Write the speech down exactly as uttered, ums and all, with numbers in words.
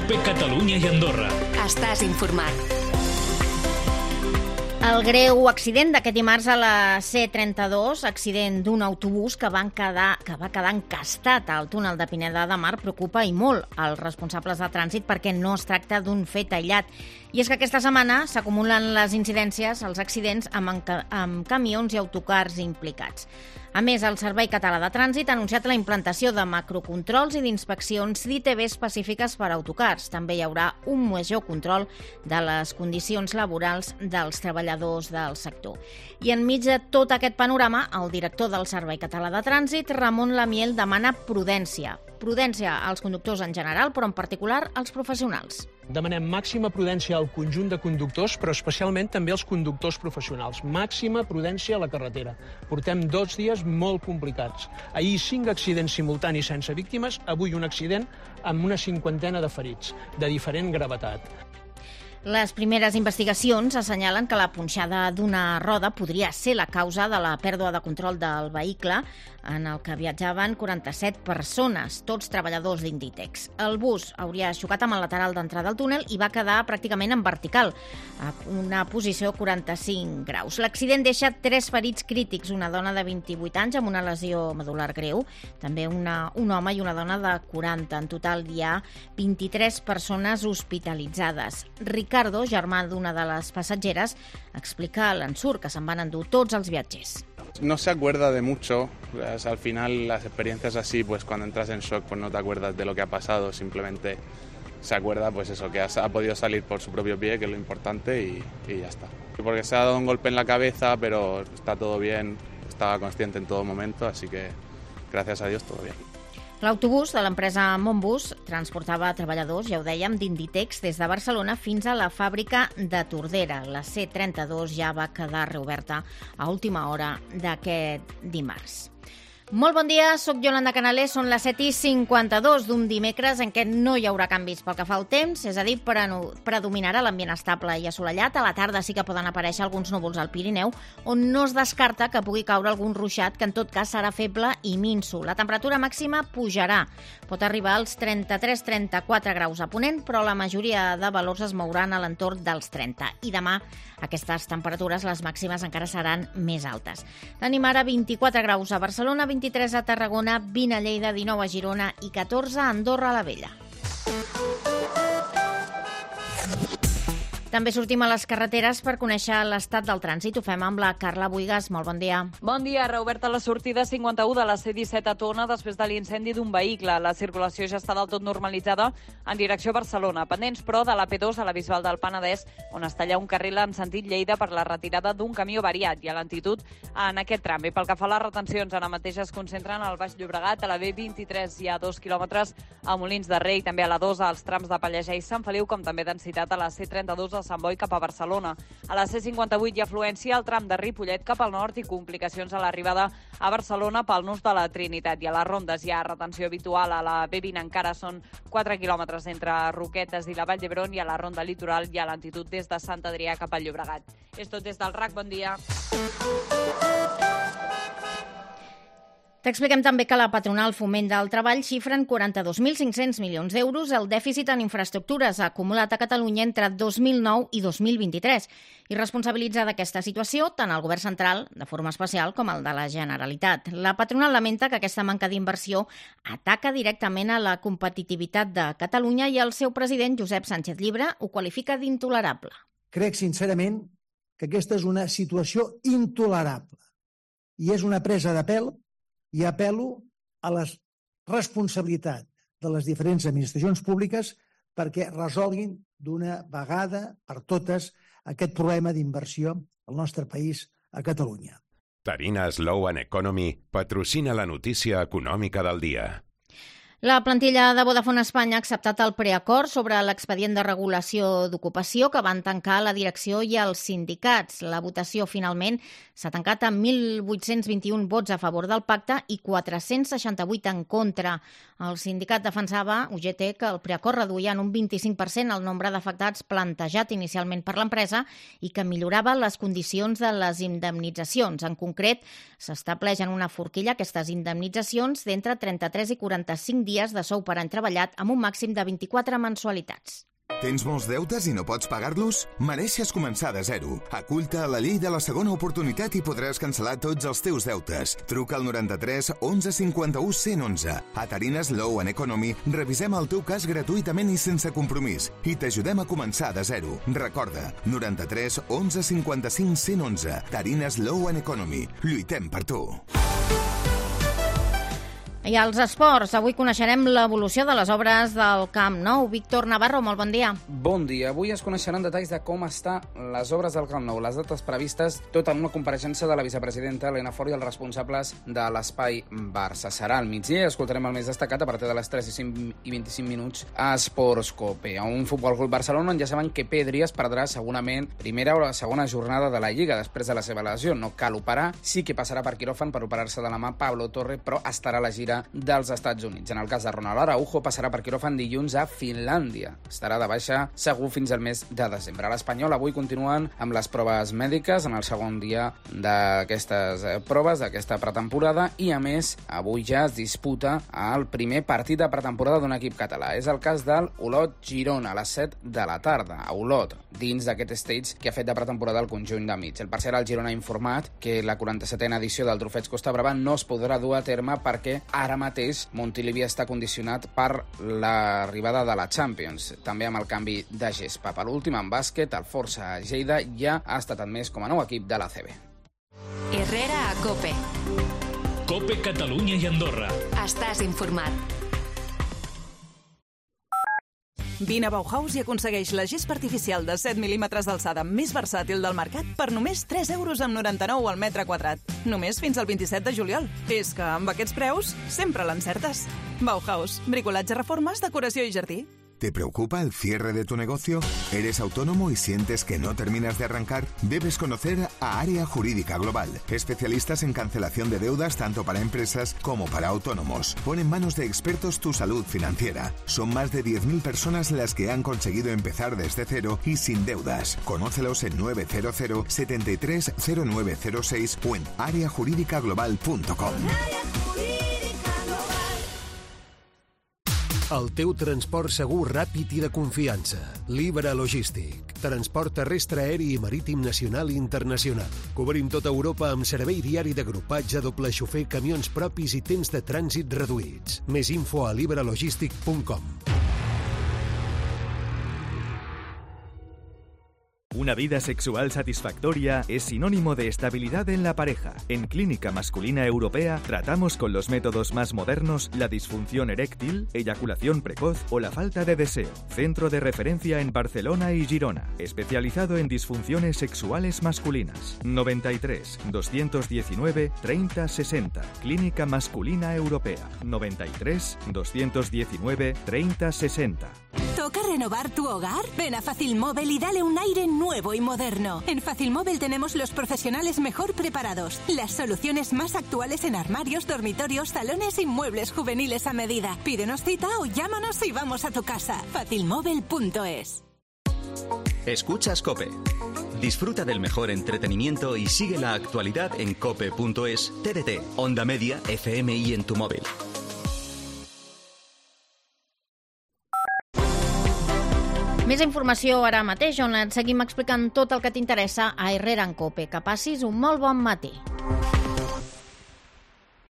COPE Catalunya i Andorra. Estàs informat. El greu accident d'aquest dimarts a la C trenta-dos, accident d'un autobús que, van quedar, que va quedar encastat al túnel de Pineda de Mar, preocupa i molt als responsables de trànsit perquè no es tracta d'un fet aïllat. I és que aquesta setmana s'acumulen les incidències, els accidents amb, amb camions i autocars implicats. A més, el Servei Català de Trànsit ha anunciat la implantació de macrocontrols i d'inspeccions d'I T B específiques per a autocars. També hi haurà un major control de les condicions laborals dels treballadors del sector. I enmig de tot aquest panorama, el director del Servei Català de Trànsit, Ramon Lamiel, demana prudència. Prudència als conductors en general, però en particular als professionals. Demanem màxima prudència al conjunt de conductors, però especialment també als conductors professionals. Màxima prudència a la carretera. Portem dos dies molt complicats. Ahir cinc accidents simultanis sense víctimes, avui un accident amb una cinquantena de ferits, de diferent gravetat. Les primeres investigacions assenyalen que la punxada d'una roda podria ser la causa de la pèrdua de control del vehicle en el que viatjaven quaranta-set persones, tots treballadors d'Inditex. El bus hauria xocat amb el lateral d'entrada del túnel i va quedar pràcticament en vertical, a una posició quaranta-cinc graus. L'accident deixa tres ferits crítics, una dona de vint-i-vuit anys amb una lesió medular greu, també una, un home i una dona de quaranta. En total hi ha vint-i-tres persones hospitalitzades. Ricardo, germà d'una de les passatgeres, explica a l'ensurt que se'n van endur tots els viatgers. No se acuerda de mucho, o sea, al final las experiencias así, pues cuando entras en shock pues no te acuerdas de lo que ha pasado, simplemente se acuerda pues eso, que ha, ha podido salir por su propio pie, que es lo importante, y, y ya está. Porque se ha dado un golpe en la cabeza, pero está todo bien, estaba consciente en todo momento, así que gracias a Dios todo bien. L'autobús de l'empresa Montbus transportava treballadors, ja ho dèiem, d'Inditex des de Barcelona fins a la fàbrica de Tordera. La C trenta-dos ja va quedar reoberta a última hora d'aquest dimarts. Molt bon dia, soc Yolanda Canalés, són les set i cinquanta-dos d'un dimecres en què no hi haurà canvis pel que fa al temps, és a dir, predominarà l'ambient estable i assolellat. A la tarda sí que poden aparèixer alguns núvols al Pirineu, on no es descarta que pugui caure algun ruixat, que en tot cas serà feble i minso. La temperatura màxima pujarà, pot arribar als trenta-tres trenta-quatre graus a Ponent, però la majoria de valors es mouran a l'entorn dels trenta. I demà aquestes temperatures, les màximes, encara seran més altes. Tenim ara vint-i-quatre graus a Barcelona, vint-i-tres a Tarragona, vint a Lleida, dinou a Girona i catorze a Andorra la Vella. També sortim a les carreteres per conèixer l'estat del trànsit. Ho fem amb la Carla Buigas. Molt bon dia. Bon dia. Reoberta la sortida cinquanta-u de la C disset a Tona després de l'incendi d'un vehicle. La circulació ja està del tot normalitzada en direcció a Barcelona. Pendents, però, de la P dos a la Bisbal del Penedès, on es talla un carril en sentit Lleida per la retirada d'un camió variat i a lentitud en aquest tram. I pel que fa a les retencions, ara mateix es concentren al Baix Llobregat, a la B vint-i-tres hi ha dos quilòmetres, a Molins de Rei, també a la dos als trams de Pallejà i Sant Feliu, com també densitat a la C trenta-dos a Sant Boi cap a Barcelona. A la C cinquanta-vuit hi ha afluència al tram de Ripollet cap al nord i complicacions a l'arribada a Barcelona pel nus de la Trinitat. I a les rondes hi ha retenció habitual. A la B vint encara són quatre quilòmetres entre Roquetes i la Vall d'Hebron i a la ronda litoral hi ha lentitud des de Sant Adrià cap al Llobregat. És tot des del R A C. Bon dia. T'expliquem també que la patronal Foment del Treball xifra en quaranta-dos mil cinc-cents milions d'euros el dèficit en infraestructures acumulat a Catalunya entre dos mil nou i dos mil vint-i-tres i responsabilitza d'aquesta situació tant el govern central, de forma especial, com el de la Generalitat. La patronal lamenta que aquesta manca d'inversió ataca directament a la competitivitat de Catalunya i el seu president, Josep Sánchez Llibre, ho qualifica d'intolerable. Crec, sincerament, que aquesta és una situació intolerable i és una presa de pèl i apel·lo a la responsabilitat de les diferents administracions públiques perquè resolguin d'una vegada per totes aquest problema d'inversió al nostre país, a Catalunya. Tarina Slow and Economy patrocina la notícia econòmica del dia. La plantilla de Vodafone Espanya ha acceptat el preacord sobre l'expedient de regulació d'ocupació que van tancar la direcció i els sindicats. La votació finalment s'ha tancat amb mil vuit-cents vint-i-un vots a favor del pacte i quatre-cents seixanta-vuit en contra. El sindicat defensava, U G T, que el preacord reduïa en un vint-i-cinc per cent el nombre d'afectats plantejat inicialment per l'empresa i que millorava les condicions de les indemnitzacions. En concret, s'estableix en una forquilla aquestes indemnitzacions d'entre trenta-tres i quaranta-cinc dies dies de sou per any treballat amb un màxim de vint-i-quatre mensualitats. Tens molts deutes i no pots pagar-los? Mereixes començar de zero. Acull-te a la llei de la segona oportunitat i podràs cancel·lar tots els teus deutes. Truca al noranta-tres onze cinquanta-u cent onze. A Tarines Law and Economy revisem el teu cas gratuïtament i sense compromís i t'ajudem a començar de zero. Recorda, noranta-tres onze cinquanta-cinc cent onze. Tarines Law and Economy. Lluitem per tu. I als esports, avui coneixerem l'evolució de les obres del Camp Nou. Víctor Navarro, molt bon dia. Bon dia. Avui es coneixeran detalls de com estan les obres del Camp Nou, les dates previstes, tot en una compareixença de la vicepresidenta Elena Fort i els responsables de l'Espai Barça. Serà al migdia i escoltarem el més destacat a partir de les tres i vint-i-cinc minuts a Esports Cope. A un Futbol Club Barcelona on ja saben que Pedri es perdrà segurament primera o la segona jornada de la Lliga després de la seva lesió. No cal operar, sí que passarà per quiròfan per operar-se de la mà Pablo Torre, però estarà a la gira dels Estats Units. En el cas de Ronald Araujo, passarà per quiròfan dilluns a Finlàndia. Estarà de baixa segur fins al mes de desembre. A l'Espanyol avui continuen amb les proves mèdiques en el segon dia d'aquestes proves, d'aquesta pretemporada, i a més, avui ja es disputa el primer partit de pretemporada d'un equip català. És el cas del Olot Girona, a les set de la tarda. A Olot, dins d'aquest stage que ha fet de pretemporada el conjunt de mig. El parcer del Girona ha informat que la quaranta-setena edició del Trofeig Costa Brava no es podrà dur a terme perquè ara mateix Montilivi està condicionat per l'arribada de la Champions, també amb el canvi de gespa. Per l'últim, en bàsquet, el Força Lleida ja ha estat admès com a nou equip de l'A C B. Herrera a COPE. COPE Catalunya i Andorra. Estàs informat. Vine a Bauhaus i aconsegueix la gespa artificial de set mil·límetres d'alçada més versàtil del mercat per només tres euros amb noranta-nou al metre quadrat. Només fins al vint-i-set de juliol. És que amb aquests preus sempre l'encertes. Bauhaus, bricolatge, reformes, decoració i jardí. ¿Te preocupa el cierre de tu negocio? ¿Eres autónomo y sientes que no terminas de arrancar? Debes conocer a Área Jurídica Global, especialistas en cancelación de deudas tanto para empresas como para autónomos. Pon en manos de expertos tu salud financiera. Son más de diez mil personas las que han conseguido empezar desde cero y sin deudas. Conócelos en nueve cero cero, setenta y tres, cero nueve cero seis o en área jurídica global punto com. El teu transport segur, ràpid i de confiança. Libra Logístic. Transport terrestre, aeri i marítim nacional i internacional. Cobrim tota Europa amb servei diari d'agrupatge, doble xofer, camions propis i temps de trànsit reduïts. Més info a libra logístic punt com. Una vida sexual satisfactoria es sinónimo de estabilidad en la pareja. En Clínica Masculina Europea tratamos con los métodos más modernos la disfunción eréctil, eyaculación precoz o la falta de deseo. Centro de referencia en Barcelona y Girona, especializado en disfunciones sexuales masculinas. noventa y tres, doscientos diecinueve, treinta sesenta. Clínica Masculina Europea. noventa y tres, doscientos diecinueve, treinta sesenta. ¿Toca renovar tu hogar? Ven a Facilmóvil y dale un aire nuevo y moderno. En Facilmóvil tenemos los profesionales mejor preparados, las soluciones más actuales en armarios, dormitorios, salones y muebles juveniles a medida. Pídenos cita o llámanos y vamos a tu casa. Facilmóvil punto es. Escuchas COPE. Disfruta del mejor entretenimiento y sigue la actualidad en cope punto es, T D T, Onda Media, F M y en tu móvil. Més informació ara mateix, on et seguim explicant tot el que t'interessa a Herrera en COPE. Que passis un molt bon matí.